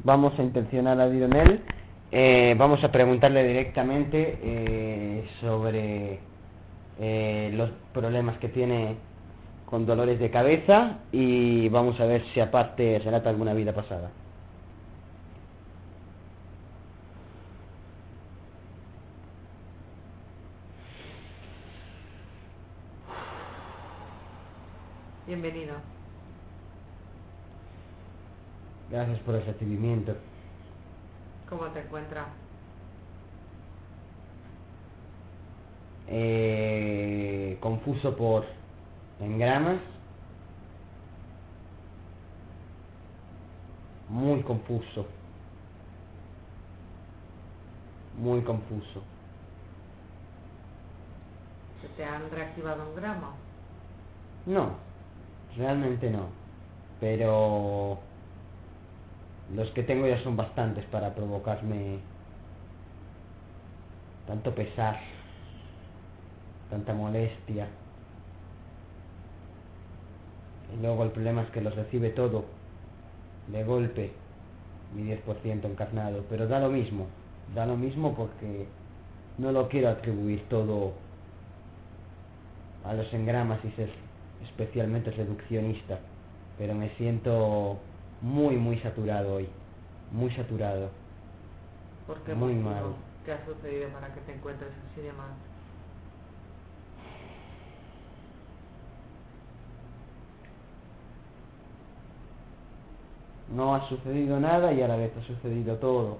vamos a intencionar a Dironel. Vamos a preguntarle directamente sobre los problemas que tiene con dolores de cabeza y vamos a ver si aparte relata alguna vida pasada. Bienvenido. Gracias por el recibimiento. ¿Cómo te encuentras? Confuso por engramas. Muy confuso. Muy confuso. ¿Se te han reactivado un gramo? No, realmente no. Pero los que tengo ya son bastantes para provocarme tanto pesar, tanta molestia. Y luego el problema es que los recibe todo de golpe, mi 10% encarnado. Pero da lo mismo porque no lo quiero atribuir todo a los engramas y ser especialmente reduccionista. Pero me siento muy saturado hoy, muy saturado, ¿Por qué muy motivo? mal. ¿Qué ha sucedido para que te encuentres así de mal? No ha sucedido nada y a la vez ha sucedido todo.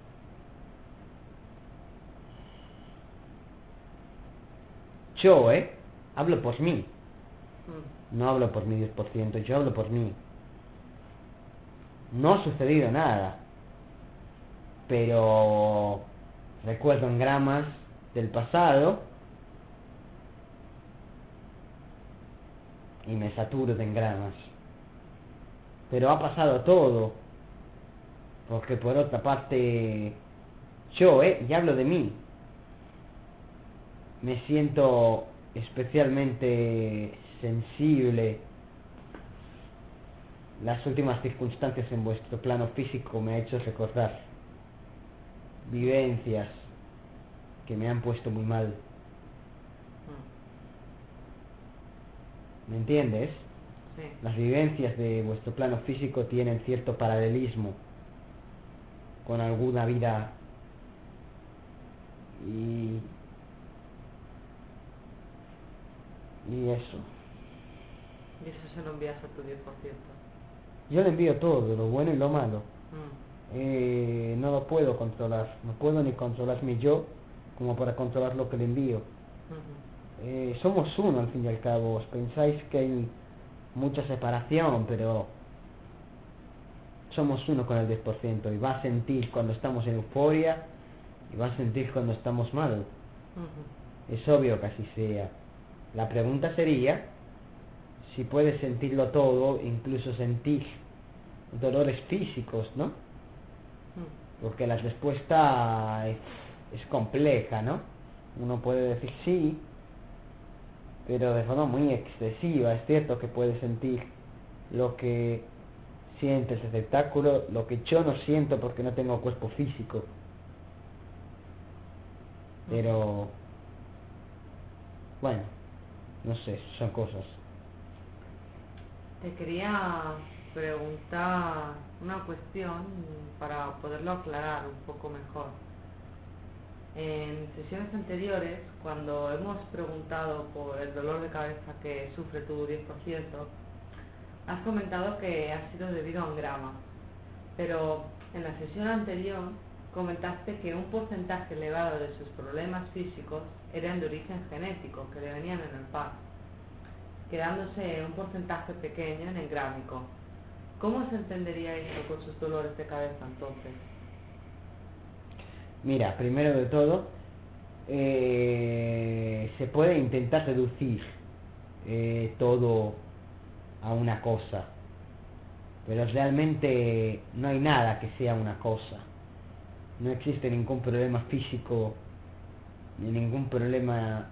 Yo, hablo por mí. No hablo por mi 10%, yo hablo por mí. No ha sucedido nada. Pero recuerdo engramas del pasado y me saturo de engramas. Pero ha pasado todo. Porque por otra parte, yo, y hablo de mí, me siento especialmente sensible. Las últimas circunstancias en vuestro plano físico me ha hecho recordar vivencias que me han puesto muy mal. ¿Me entiendes? Sí. Las vivencias de vuestro plano físico tienen cierto paralelismo con alguna vida y eso. Y eso se lo envías a tu 10%. Yo le envío todo, lo bueno y lo malo. Mm. No lo puedo controlar, no puedo ni controlarme yo como para controlar lo que le envío. Somos uno al fin y al cabo. Os pensáis que hay mucha separación, pero somos uno con el 10% y va a sentir cuando estamos en euforia y va a sentir cuando estamos mal. Es obvio que así sea. La pregunta sería si puedes sentirlo todo, incluso sentir dolores físicos, ¿no? Porque la respuesta es compleja, ¿no? Uno puede decir sí, pero de forma muy excesiva. Es cierto que puedes sentir lo que siente ese espectáculo, lo que yo no siento porque no tengo cuerpo físico. Pero bueno, no sé, son cosas. Te quería preguntar una cuestión para poderlo aclarar un poco mejor. En sesiones anteriores, cuando hemos preguntado por el dolor de cabeza que sufre tu 10%, has comentado que ha sido debido a un grama, pero en la sesión anterior comentaste que un porcentaje elevado de sus problemas físicos eran de origen genético, que le venían en el par, quedándose un porcentaje pequeño en engrámico. ¿Cómo se entendería esto con sus dolores de cabeza entonces? Mira, primero de todo, se puede intentar reducir todo a una cosa, pero realmente no hay nada que sea una cosa. No existe ningún problema físico ni ningún problema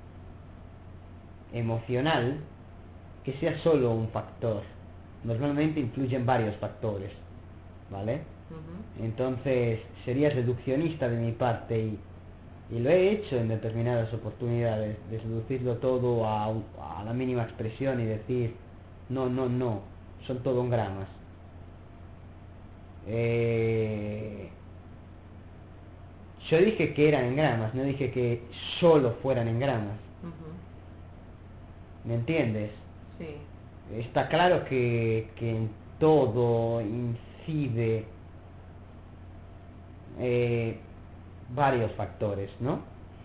emocional que sea solo un factor. Normalmente influyen varios factores, ¿vale? Ujú. Entonces sería reduccionista de mi parte y lo he hecho en determinadas oportunidades, de reducirlo todo a la mínima expresión y decir, no, no, no, son todo en gramas. Eh, yo dije que eran en gramas, no dije que solo fueran en gramas. Ujú. ¿Me entiendes? Sí. Está claro que en todo incide eh, varios factores, ¿no?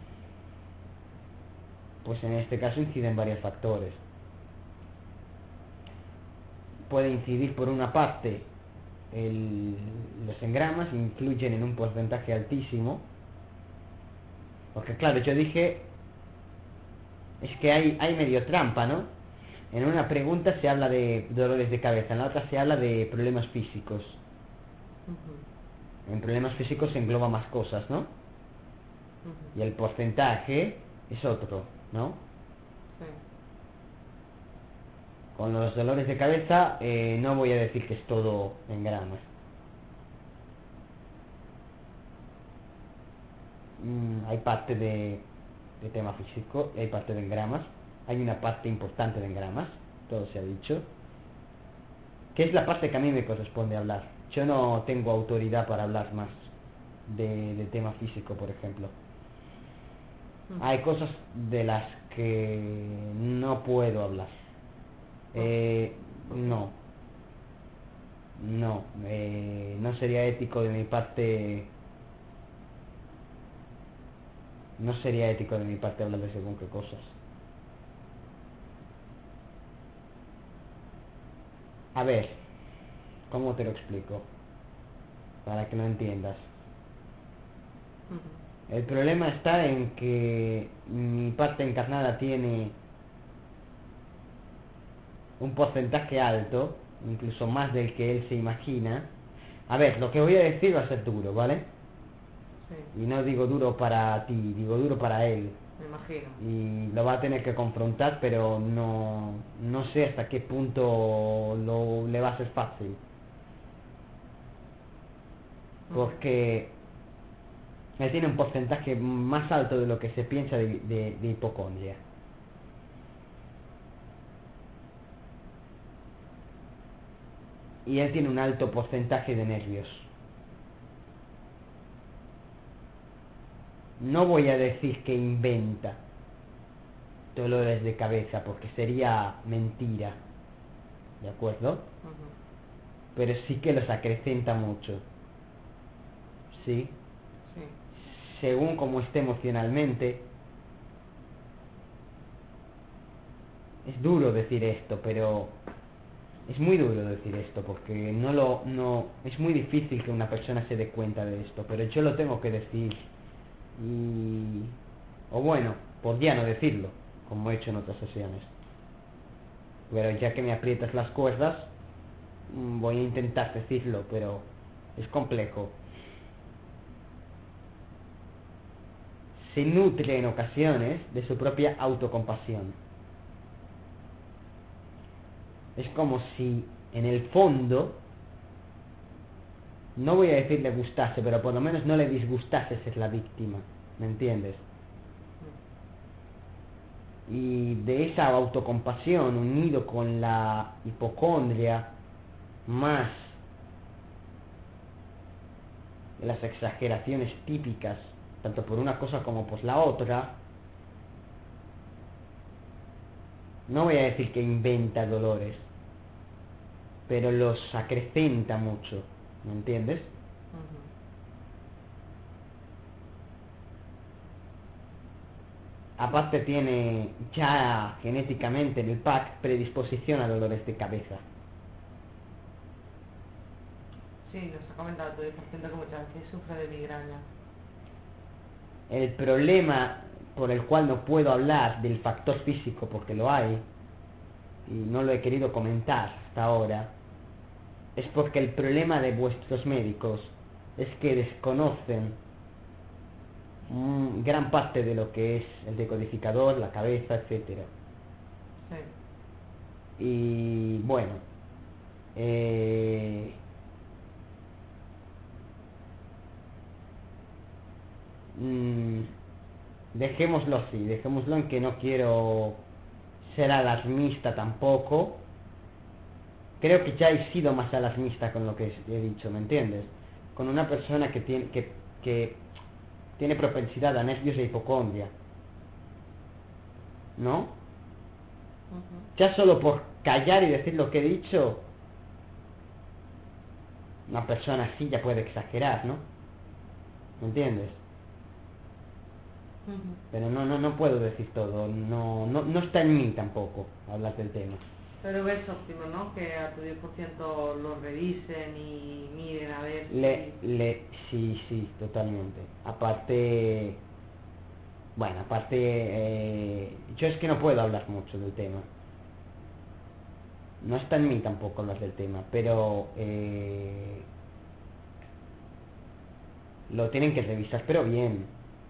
Pues en este caso inciden varios factores. Puede incidir por una parte los engramas, influyen en un porcentaje altísimo. Porque claro, yo dije, es que hay medio trampa, ¿no? En una pregunta se habla de dolores de cabeza, en la otra se habla de problemas físicos. Ujú. En problemas físicos se engloba más cosas, ¿no? Ujú. Y el porcentaje es otro, ¿no? Sí. Con los dolores de cabeza no voy a decir que es todo en gramas. Hay parte de tema físico, hay parte de engramas, hay una parte importante de engramas, todo se ha dicho, que es la parte que a mí me corresponde hablar. Yo no tengo autoridad para hablar más de tema físico, por ejemplo. Ujú. Hay cosas de las que no puedo hablar. ¿Por qué? Eh, ¿Por qué? no, no, no sería ético de mi parte, no sería ético de mi parte hablar de según qué cosas. A ver, ¿cómo te lo explico? Para que lo entiendas. Ujú. El problema está en que mi parte encarnada tiene un porcentaje alto, incluso más del que él se imagina. A ver, lo que voy a decir va a ser duro, ¿vale? Sí, Y no digo duro para ti, digo duro para él. me imagino. Y lo va a tener que confrontar, pero no sé hasta qué punto le va a ser fácil. Ujú. Porque él tiene un porcentaje más alto de lo que se piensa de hipocondria. Y él tiene un alto porcentaje de nervios. No voy a decir que inventa dolores de cabeza porque sería mentira, ¿de acuerdo? Ujú. Pero sí que los acrecenta mucho, ¿sí? Sí. Según cómo esté emocionalmente. Es duro decir esto, pero es muy duro decir esto porque no es muy difícil que una persona se dé cuenta de esto, pero yo lo tengo que decir y o bueno, podría no decirlo, como he hecho en otras sesiones. Pero ya que me aprietas las cuerdas, voy a intentar decirlo, pero es complejo. Se nutre en ocasiones de su propia autocompasión. Es como si en el fondo, no voy a decir le gustase, pero por lo menos no le disgustase ser la víctima, ¿me entiendes? Y de esa autocompasión unido con la hipocondria, más las exageraciones típicas, tanto por una cosa como por la otra, no voy a decir que inventa dolores, pero los acrecenta mucho, ¿me entiendes? Ujú. Aparte tiene ya genéticamente en el pack predisposición a dolores de cabeza. Sí, nos ha comentado tu paciente que muchas veces sufre de migraña. El problema por el cual no puedo hablar del factor físico, porque lo hay, y no lo he querido comentar hasta ahora, es porque el problema de vuestros médicos es que desconocen gran parte de lo que es el decodificador, la cabeza, etcétera. Sí. Y bueno, eh, dejémoslo así, dejémoslo en que no quiero ser alarmista tampoco. Creo que ya he sido más alarmista con lo que he dicho, ¿me entiendes? Con una persona que tiene propensidad a nervios e hipocondria, ¿no? Ya solo por callar y decir lo que he dicho, una persona así ya puede exagerar, ¿no? ¿Me entiendes? Pero no puedo decir todo, no está en mí tampoco hablar del tema. Pero es óptimo, ¿no? Que a tu 10% lo revisen y miren a ver Sí, totalmente. Aparte, bueno, yo es que no puedo hablar mucho del tema. No está en mí tampoco hablar del tema, pero lo tienen que revisar, pero bien.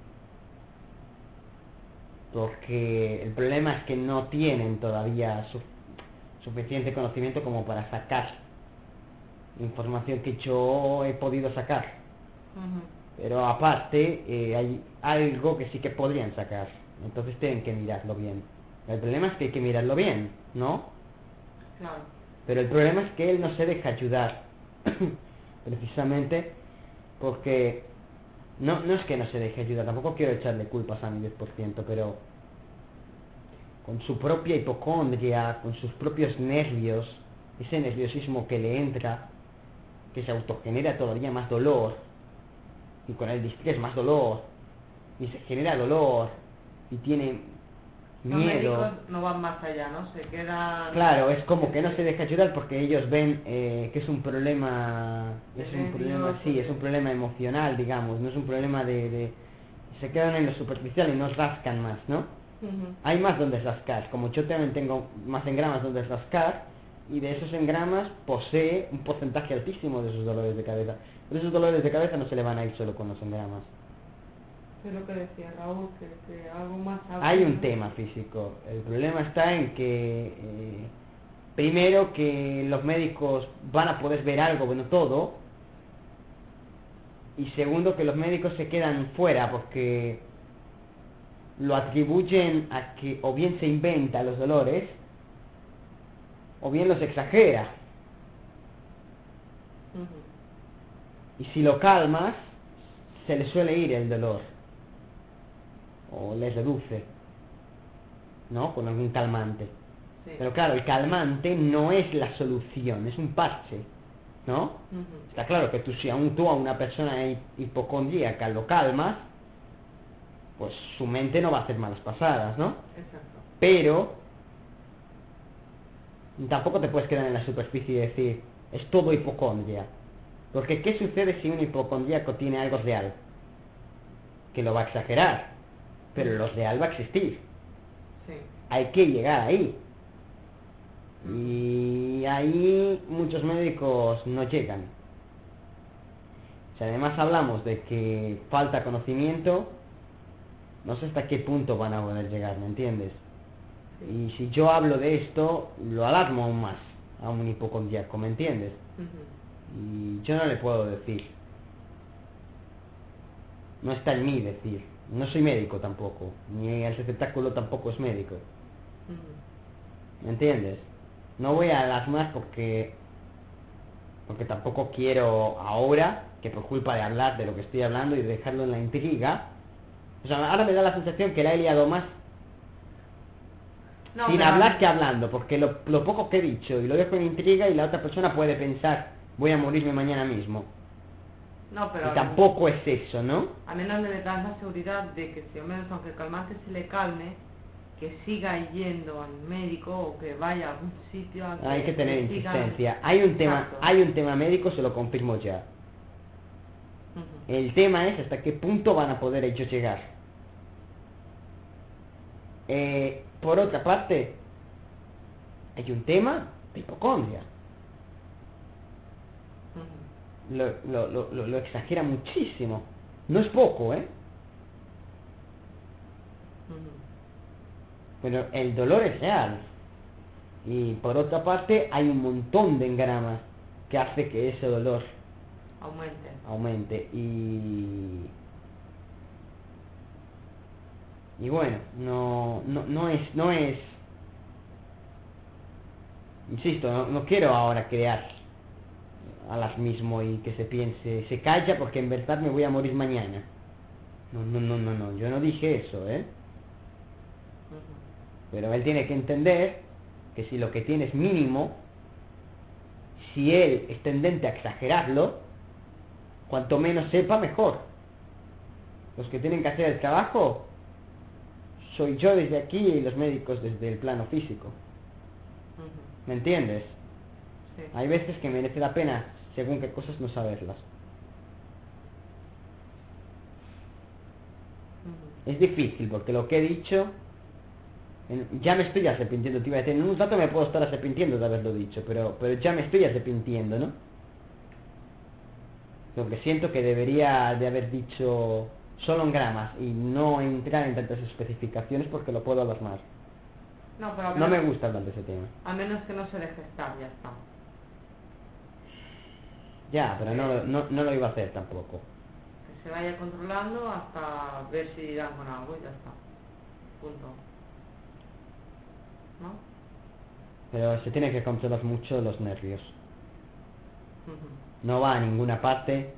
Porque el problema es que no tienen todavía suficiente conocimiento como para sacar información que yo he podido sacar. Pero aparte hay algo que sí que podrían sacar, entonces tienen que mirarlo bien. El problema es que hay que mirarlo bien, ¿no? Claro. Pero el problema es que él no se deja ayudar precisamente porque no es que no se deje ayudar, tampoco quiero echarle culpas a mi 10%, pero con su propia hipocondria, con sus propios nervios, ese nerviosismo que le entra, que se autogenera todavía más dolor, y con el distrés más dolor, y se genera dolor, y tiene Los miedo. médicos no van más allá, ¿no? Se quedan... Claro, es como que no se deja ayudar porque ellos ven que es un problema, sí, es un problema emocional, digamos, no es un problema se quedan en lo superficial y no rascan más, ¿no? Hay más donde rascar, como yo también tengo más engramas donde rascar, y de esos engramas posee un porcentaje altísimo de esos dolores de cabeza. Pero esos dolores de cabeza no se le van a ir solo con los engramas. Es lo que decía Raúl, que algo más... Hay un tema físico. El problema está en que, primero, que los médicos van a poder ver algo, bueno, todo. Y segundo, que los médicos se quedan fuera porque lo atribuyen a que o bien se inventa los dolores, o bien los exagera. Y si lo calmas, se le suele ir el dolor. O le reduce, ¿no? Con algún calmante. Sí. Pero claro, el calmante no es la solución, es un parche, ¿no? Está claro que si tú a una persona hipocondríaca lo calmas, pues su mente no va a hacer malas pasadas, ¿no? Exacto. Pero tampoco te puedes quedar en la superficie y decir, es todo hipocondria. Porque ¿qué sucede si un hipocondríaco tiene algo real? Que lo va a exagerar, pero lo real va a existir. Sí. Hay que llegar ahí. Y ahí muchos médicos no llegan. Si además hablamos de que falta conocimiento, no sé hasta qué punto van a poder llegar, ¿me entiendes? Sí. Y si yo hablo de esto, lo alarmo aún más a un hipocondríaco, ¿me entiendes? Y yo no le puedo decir. No está en mí decir. No soy médico tampoco, ni el receptáculo tampoco es médico. ¿Me entiendes? No voy a alarmar porque tampoco quiero ahora, que por culpa de hablar de lo que estoy hablando y dejarlo en la intriga. O sea, ahora me da la sensación que la he liado más sin hablar que hablando, porque lo poco que he dicho y lo dejo en intriga y la otra persona puede pensar, voy a morirme mañana mismo. No, pero y tampoco es eso, ¿no? A menos le das la seguridad de que si al menos aunque el calmante se le calme, que siga yendo al médico o que vaya a algún sitio. Hay que tener insistencia. Hay un tema médico, se lo confirmo ya. El tema es hasta qué punto van a poder ellos llegar. Por otra parte, hay un tema de hipocondria. Lo exagera muchísimo. No es poco, ¿eh? Pero el dolor es real. Y por otra parte, hay un montón de engramas que hace que ese dolor aumente. Y Y bueno, no es, insisto, no quiero ahora crear alarmismo y que se piense, se calla porque en verdad me voy a morir mañana. No, yo no dije eso, ¿eh? Ujú. Pero él tiene que entender que si lo que tiene es mínimo, si él es tendente a exagerarlo, cuanto menos sepa, mejor. Los que tienen que hacer el trabajo soy yo desde aquí y los médicos desde el plano físico. Ujú. ¿Me entiendes? Sí. Hay veces que merece la pena, según qué cosas, no saberlas. Ujú. Es difícil, porque lo que he dicho, ya me estoy arrepintiendo, te iba a decir, en un rato me puedo estar arrepintiendo de haberlo dicho, pero ya me estoy arrepintiendo, ¿no? Porque siento que debería de haber dicho solo en gramas y no entrar en tantas especificaciones porque lo puedo alarmar. No, pero No me gusta hablar de ese tema. a menos que no se deje estar, ya está. Ya, pero no lo iba a hacer tampoco. Que se vaya controlando hasta ver si dan con algo y ya está. Punto. ¿No? Pero se tiene que controlar mucho los nervios. Ujú. No va a ninguna parte.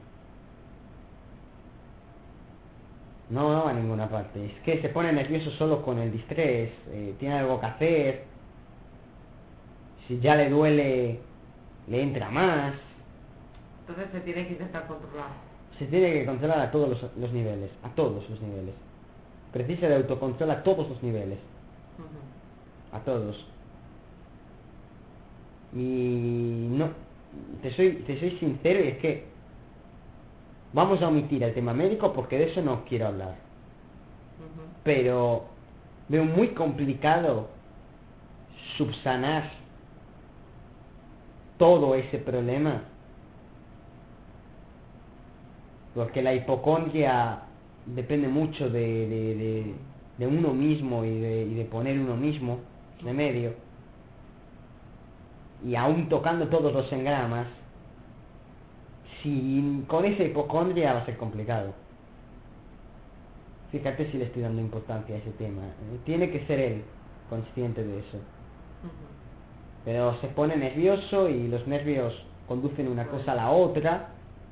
No va a ninguna parte. Es que se pone nervioso solo con el distrés. Tiene algo que hacer. Si ya le duele, le entra más. Entonces se tiene que intentar controlar. Se tiene que controlar a todos los niveles. A todos los niveles. Precisa de autocontrol a todos los niveles. Ujú. A todos. Y no, te soy sincero y es que vamos a omitir el tema médico porque de eso no quiero hablar. Ujú. Pero veo muy complicado subsanar todo ese problema porque la hipocondria depende mucho de uno mismo y de poner uno mismo remedio. Y aún tocando todos los engramas, si con esa hipocondria va a ser complicado. Fíjate si le estoy dando importancia a ese tema. Tiene que ser él consciente de eso. Ujú. Pero se pone nervioso y los nervios conducen una cosa a la otra.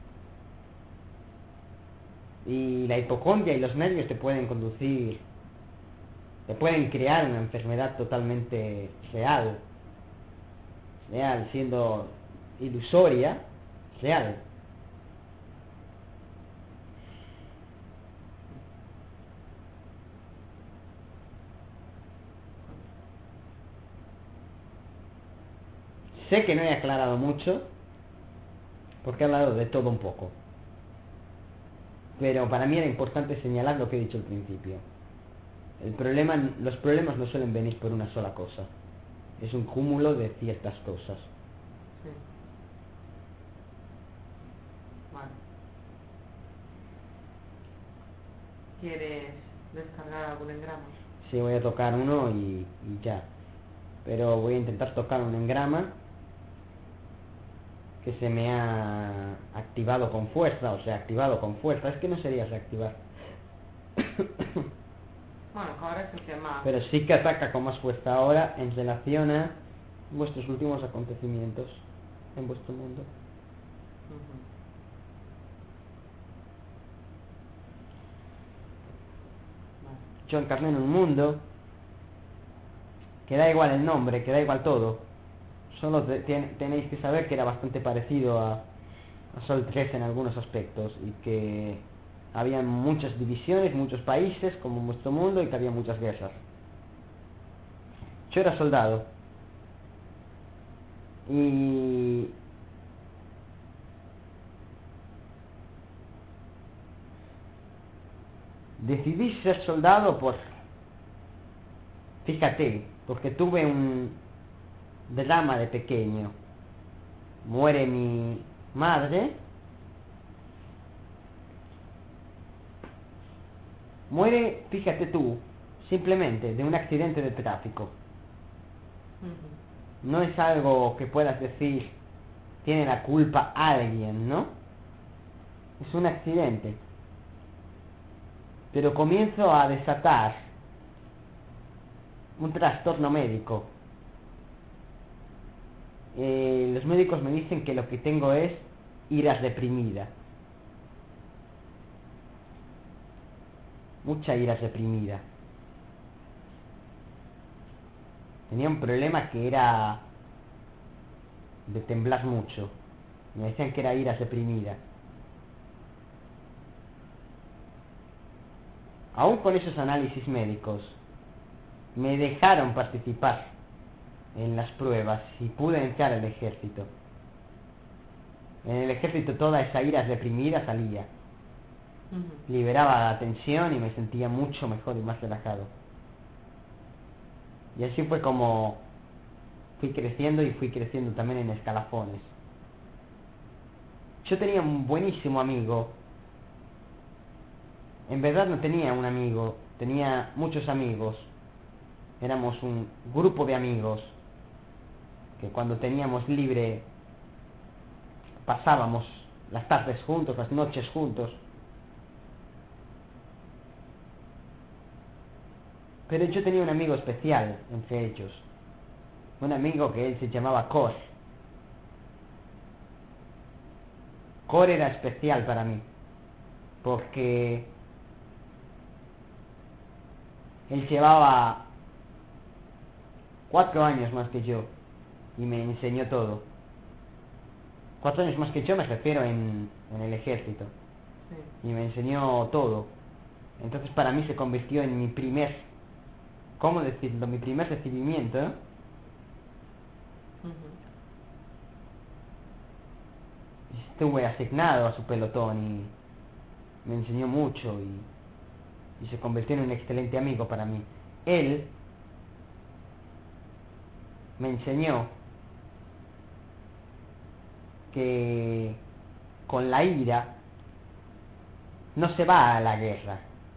Y la hipocondria y los nervios te pueden conducir, te pueden crear una enfermedad totalmente real, siendo ilusoria, real. Sé que no he aclarado mucho, porque he hablado de todo un poco. Pero para mí era importante señalar lo que he dicho al principio. Los problemas no suelen venir por una sola cosa. Es un cúmulo de ciertas cosas. Sí. Vale. ¿Quieres descargar algún engrama? Sí, voy a tocar uno y ya. Pero voy a intentar tocar un engrama que se me ha activado con fuerza, o sea, activado con fuerza. Es que no sería reactivar. Bueno, que ahora es el que más. Pero sí que ataca con más fuerza ahora en relación a vuestros últimos acontecimientos en vuestro mundo. Ujú. Vale. Yo encarné en un mundo que da igual el nombre, que da igual todo. Solo tenéis que saber que era bastante parecido a Sol 3 en algunos aspectos y que había muchas divisiones, muchos países como en vuestro mundo y que había muchas guerras. Yo era soldado y decidí ser soldado por, fíjate, porque tuve un drama de pequeño. Muere mi madre. Muere, fíjate tú, simplemente de un accidente de tráfico. Ujú. No es algo que puedas decir, tiene la culpa alguien, ¿no? Es un accidente. Pero comienzo a desatar un trastorno médico. Los médicos me dicen que lo que tengo es ira reprimida. Mucha ira reprimida. Tenía un problema que era de temblar mucho. Me decían que era ira reprimida. Aún con esos análisis médicos, me dejaron participar en las pruebas y pude entrar al ejército. En el ejército toda esa ira reprimida salía. Liberaba la tensión y me sentía mucho mejor y más relajado. Y así fue como fui creciendo y fui creciendo también en escalafones. Yo tenía un buenísimo amigo. En verdad no tenía un amigo, tenía muchos amigos. Éramos un grupo de amigos que cuando teníamos libre pasábamos las tardes juntos, las noches juntos. Pero yo tenía un amigo especial entre ellos. Un amigo que él se llamaba Cor. Cor era especial para mí. Porque él llevaba 4 años más que yo. Y me enseñó todo. 4 años más que yo me refiero en el ejército. Sí. Y me enseñó todo. Entonces para mí se convirtió en mi primer... ¿Cómo decirlo? Mi primer recibimiento, ¿eh? Estuve asignado a su pelotón y me enseñó mucho y se convirtió en un excelente amigo para mí. Él me enseñó que con la ira no se va a la guerra.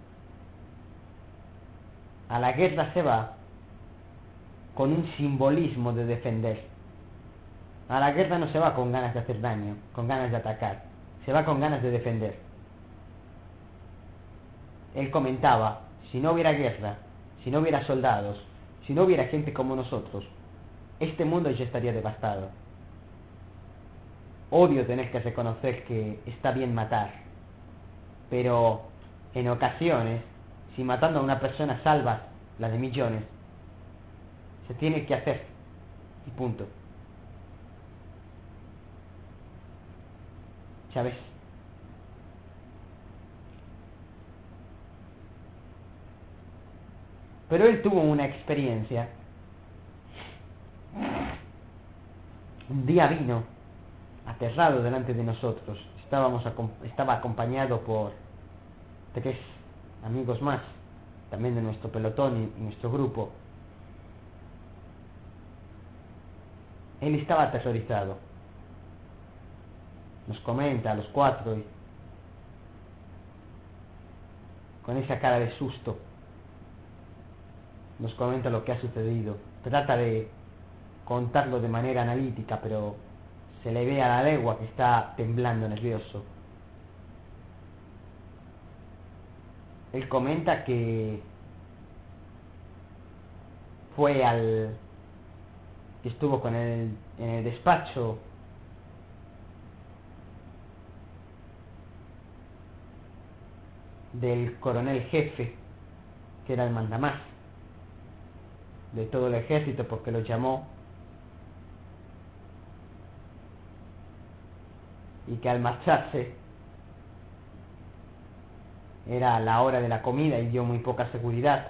A la guerra se va con un simbolismo de defender. A la guerra no se va con ganas de hacer daño, con ganas de atacar. Se va con ganas de defender. Él comentaba, si no hubiera guerra, si no hubiera soldados, si no hubiera gente como nosotros, este mundo ya estaría devastado. Odio tener que reconocer que está bien matar, pero en ocasiones, si matando a una persona salvas la de millones, se tiene que hacer y punto. ¿Sabes? Pero él tuvo una experiencia. Un día vino, aterrado delante de nosotros. Estaba acompañado por 3 amigos más, también de nuestro pelotón y nuestro grupo. Él estaba aterrorizado. Nos comenta a los 4 con esa cara de susto. Nos comenta lo que ha sucedido. Trata de contarlo de manera analítica, pero se le ve a la legua que está temblando nervioso. Él comenta que fue que estuvo con él en el despacho del coronel jefe, que era el mandamás de todo el ejército, porque lo llamó, y que al marcharse era la hora de la comida y dio muy poca seguridad.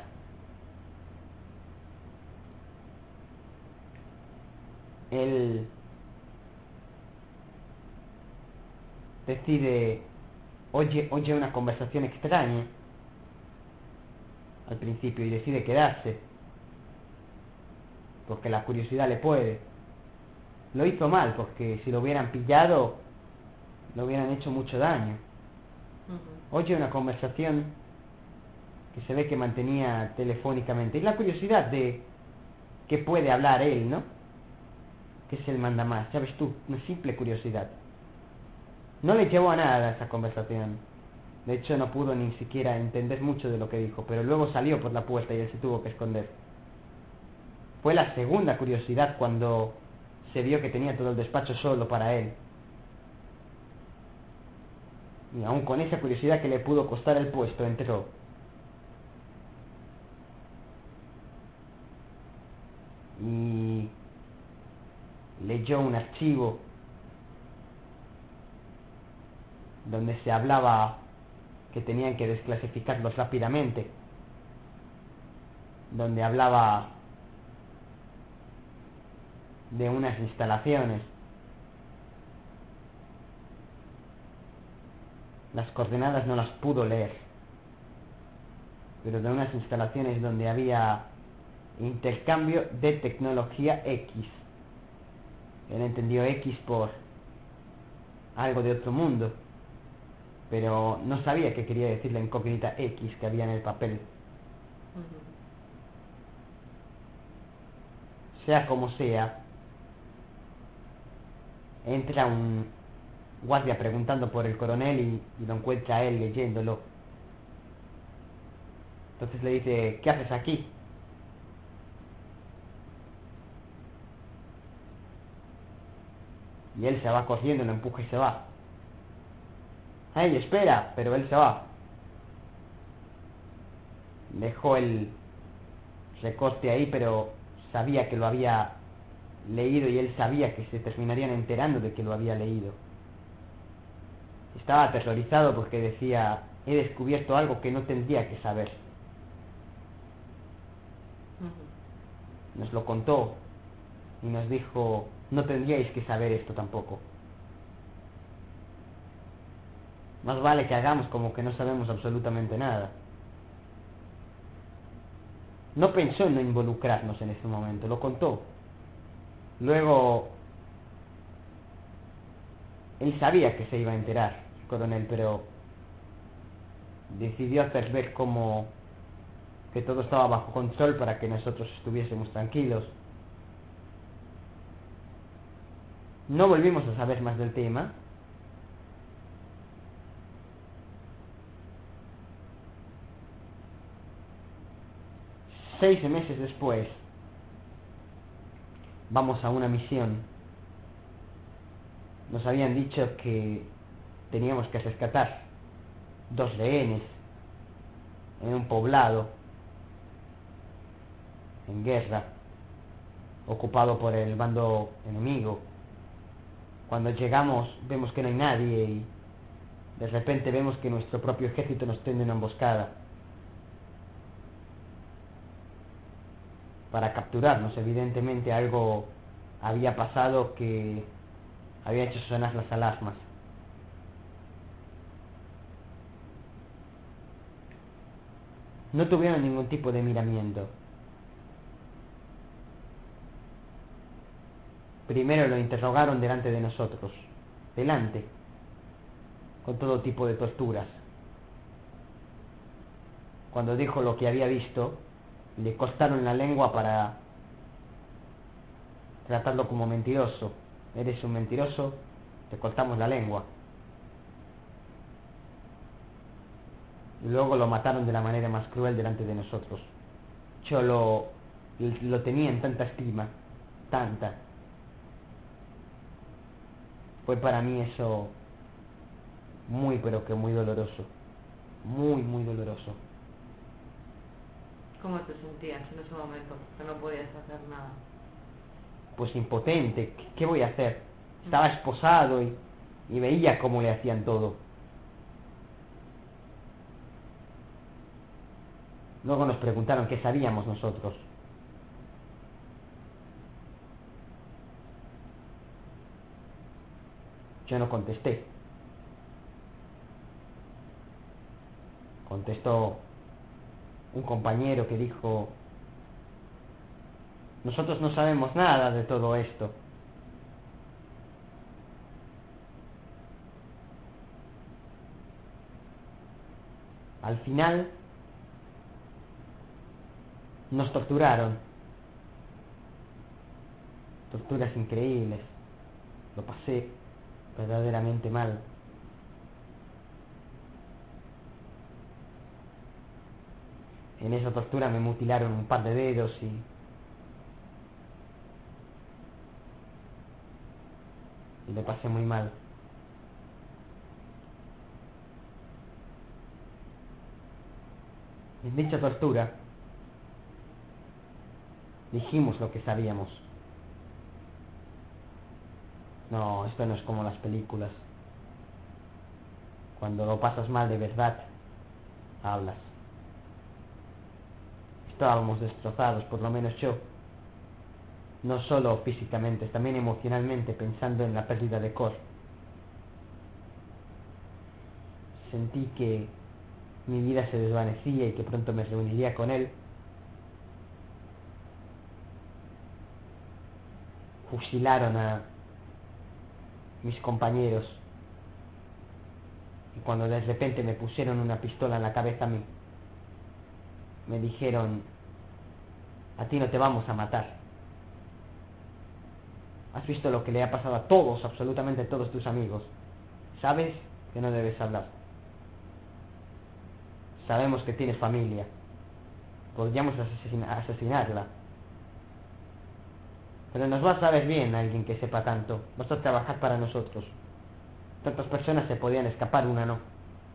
Él decide, oye una conversación extraña al principio y decide quedarse, porque la curiosidad le puede. Lo hizo mal, porque si lo hubieran pillado, lo hubieran hecho mucho daño. Oye una conversación que se ve que mantenía telefónicamente. Y la curiosidad de que puede hablar él, ¿no? Que es el mandamás, ¿sabes tú? Una simple curiosidad. No le llevó a nada esa conversación. De hecho no pudo ni siquiera entender mucho de lo que dijo, pero luego salió por la puerta y él se tuvo que esconder. Fue la segunda curiosidad cuando se vio que tenía todo el despacho solo para él. Y aún con esa curiosidad que le pudo costar el puesto, entró. Y leyó un archivo donde se hablaba que tenían que desclasificarlos rápidamente, donde hablaba de unas instalaciones. Las coordenadas no las pudo leer, pero de unas instalaciones donde había intercambio de tecnología X. Él entendió X por algo de otro mundo, pero no sabía qué quería decir la incógnita X que había en el papel. Sea como sea, entra un guardia preguntando por el coronel y lo encuentra a él leyéndolo. Entonces le dice, ¿qué haces aquí? Y él se va corriendo, lo empuja y se va. ¡Ay, espera! Pero él se va. Dejó el recorte ahí, pero sabía que lo había leído y él sabía que se terminarían enterando de que lo había leído. Estaba aterrorizado porque decía, he descubierto algo que no tendría que saber. Nos lo contó y nos dijo, no tendríais que saber esto tampoco. Más vale que hagamos como que no sabemos absolutamente nada. No pensó en no involucrarnos en ese momento, lo contó. Luego, él sabía que se iba a enterar, el coronel, pero decidió hacer ver como que todo estaba bajo control para que nosotros estuviésemos tranquilos. No volvimos a saber más del tema. Seis meses después, vamos a una misión. Nos habían dicho que teníamos que rescatar 2 rehenes en un poblado en guerra, ocupado por el bando enemigo. Cuando llegamos vemos que no hay nadie y de repente vemos que nuestro propio ejército nos tiende una emboscada para capturarnos. Evidentemente algo había pasado que había hecho sonar las alarmas. No tuvieron ningún tipo de miramiento. Primero lo interrogaron delante de nosotros, delante, con todo tipo de torturas. Cuando dijo lo que había visto, le cortaron la lengua para tratarlo como mentiroso. Eres un mentiroso, te cortamos la lengua. Y luego lo mataron de la manera más cruel delante de nosotros. Yo lo tenía en tanta estima, tanta. Fue para mí eso muy, pero que muy doloroso. Muy, muy doloroso. ¿Cómo te sentías en ese momento? Que no podías hacer nada. Pues impotente, ¿qué voy a hacer? Estaba esposado y veía cómo le hacían todo. Luego nos preguntaron qué sabíamos nosotros. Yo no contesté. Contestó un compañero que dijo, nosotros no sabemos nada de todo esto. Al final nos torturaron. Torturas increíbles. Lo pasé verdaderamente mal. En esa tortura me mutilaron un par de dedos y y lo pasé muy mal. En dicha tortura dijimos lo que sabíamos. No, esto no es como las películas. Cuando lo pasas mal de verdad, hablas. Estábamos destrozados, por lo menos yo. No solo físicamente, también emocionalmente, pensando en la pérdida de Cor. Sentí que mi vida se desvanecía y que pronto me reuniría con él. Fusilaron a mis compañeros y cuando de repente me pusieron una pistola en la cabeza a mí, me dijeron: a ti no te vamos a matar. Has visto lo que le ha pasado a todos, absolutamente todos tus amigos. Sabes que no debes hablar. Sabemos que tienes familia. Podríamos asesinarla. Pero nos va a saber bien alguien que sepa tanto. Vas a trabajar para nosotros. Tantas personas se podían escapar, una no.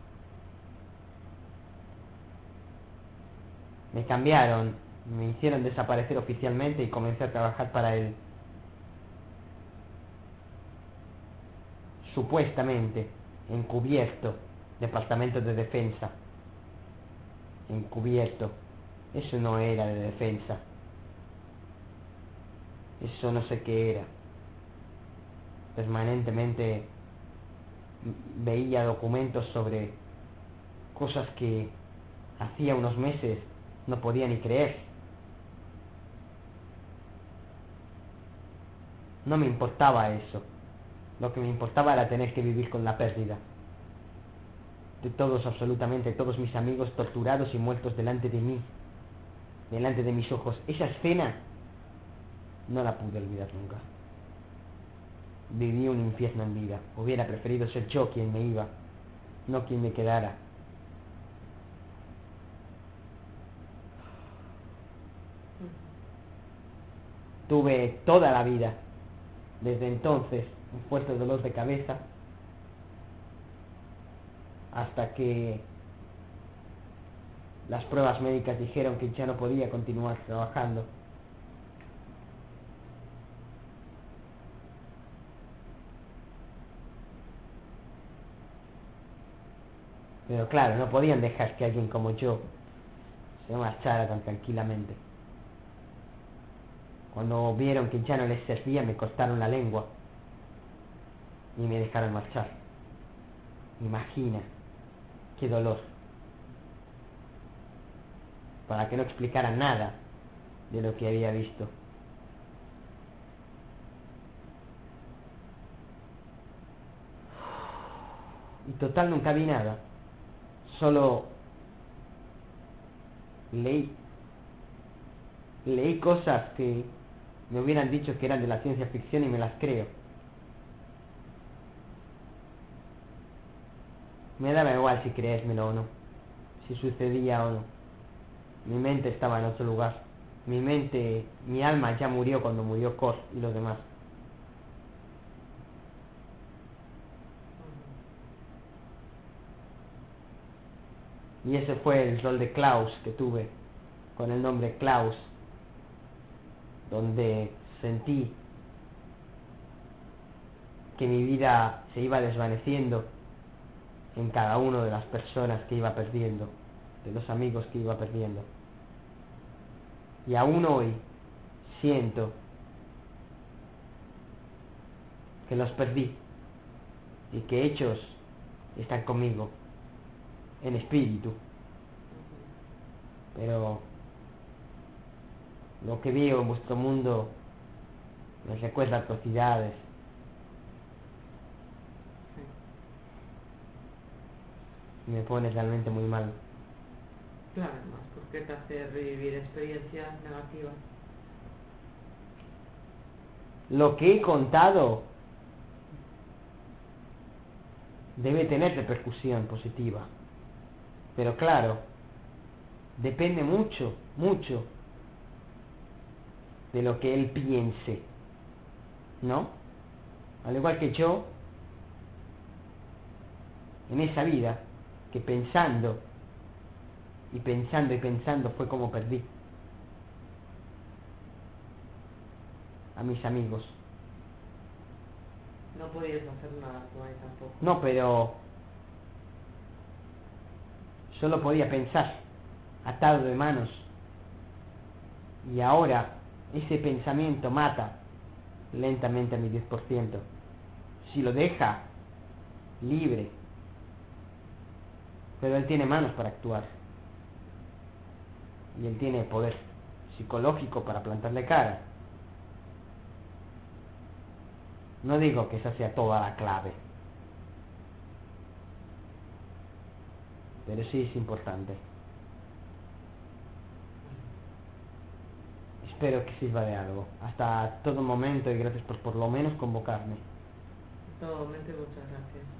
Me cambiaron, me hicieron desaparecer oficialmente y comencé a trabajar para él. Supuestamente, encubierto, Departamento de Defensa. Encubierto. Eso no era de defensa. Eso no sé qué era. Permanentemente veía documentos sobre cosas que hacía unos meses no podía ni creer. No me importaba eso. Lo que me importaba era tener que vivir con la pérdida de todos, absolutamente todos mis amigos torturados y muertos delante de mí, delante de mis ojos. Esa escena no la pude olvidar nunca. Viví un infierno en vida. Hubiera preferido ser yo quien me iba, no quien me quedara. Tuve toda la vida, desde entonces, un fuerte dolor de cabeza, hasta que las pruebas médicas dijeron que ya no podía continuar trabajando. Pero claro, no podían dejar que alguien como yo se marchara tan tranquilamente. Cuando vieron que ya no les servía, me cortaron la lengua y me dejaron marchar. Imagina qué dolor. Para que no explicara nada de lo que había visto. Y total, nunca vi nada. Solo leí cosas que me hubieran dicho que eran de la ciencia ficción y me las creo. Me daba igual si creérmelo o no, si sucedía o no. Mi mente estaba en otro lugar. Mi alma ya murió cuando murió Cor y los demás. Y ese fue el rol de Klaus que tuve, con el nombre Klaus, donde sentí que mi vida se iba desvaneciendo en cada una de las personas que iba perdiendo, de los amigos que iba perdiendo. Y aún hoy siento que los perdí y que ellos están conmigo en espíritu. Pero lo que veo en vuestro mundo me recuerda atrocidades. Y me pone realmente muy mal. Claro, además, porque te hace revivir experiencias negativas. Lo que he contado debe tener repercusión positiva. Pero claro, depende mucho, mucho de lo que él piense, ¿no? al igual que yo, en esa vida, que pensando y pensando y pensando fue como perdí a mis amigos. No podías hacer nada tú ahí tampoco. No, pero solo podía pensar, atado de manos. Y ahora ese pensamiento mata lentamente a mi 10%. Si lo deja libre, pero él tiene manos para actuar. Y él tiene poder psicológico para plantarle cara. No digo que esa sea toda la clave, pero sí es importante. Espero que sirva de algo. Hasta todo momento y gracias por lo menos convocarme. En todo momento, muchas gracias.